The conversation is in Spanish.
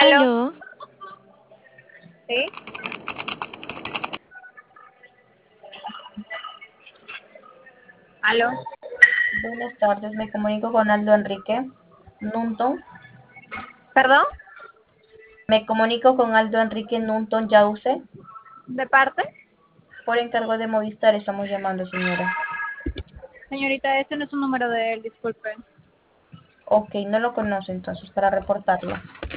Aló, Aló, ¿sí? Aló, Buenas tardes, me comunico con Aldo Enrique Nunton. ¿perdón? Me comunico con Aldo Enrique Nunton Yause. ¿De parte? Por encargo de Movistar estamos llamando, señora. Señorita, este no es un número de él, disculpe. Ok, no lo conoce entonces para reportarlo.